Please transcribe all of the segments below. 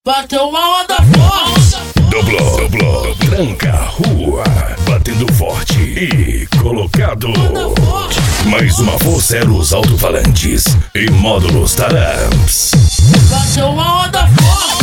bateu uma onda forte. Doblou, tranca a rua, batendo forte e colocado. Mais uma força era os alto-falantes e módulos Taramps. Bateu uma onda forte.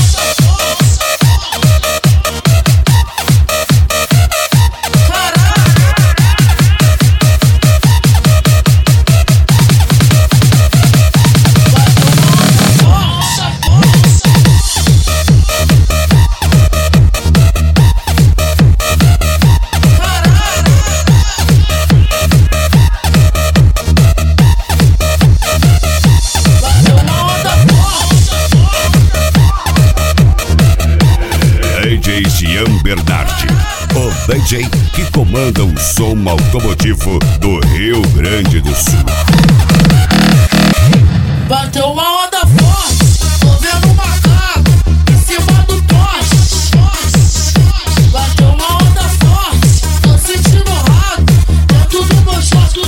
DJ Jean Bernardi, o DJ que comanda o som automotivo do Rio Grande do Sul. Bateu uma onda forte, tô vendo uma cara em cima do poste. Bateu uma onda forte, tô sentindo raro dentro do meu short.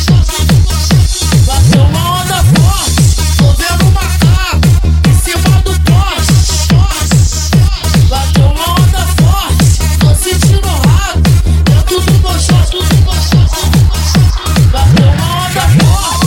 Bateu uma onda forte, tô vendo uma cara em cima do poste. Bateu uma onda forte, tô sentindo raro dentro do meu short. Bateu uma onda forte.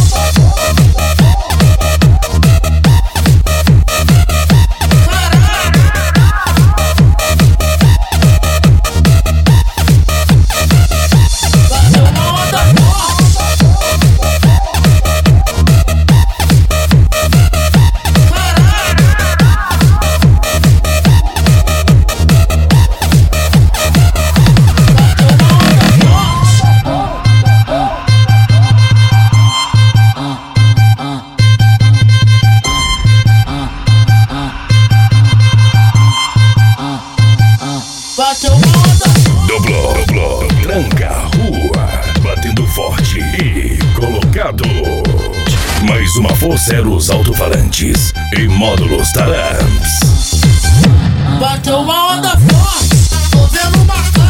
Doblou, tranca a rua, batendo forte e colocado. Mais uma força era os alto-falantes e módulos Taramps. Bateu uma onda forte, tô vendo uma cara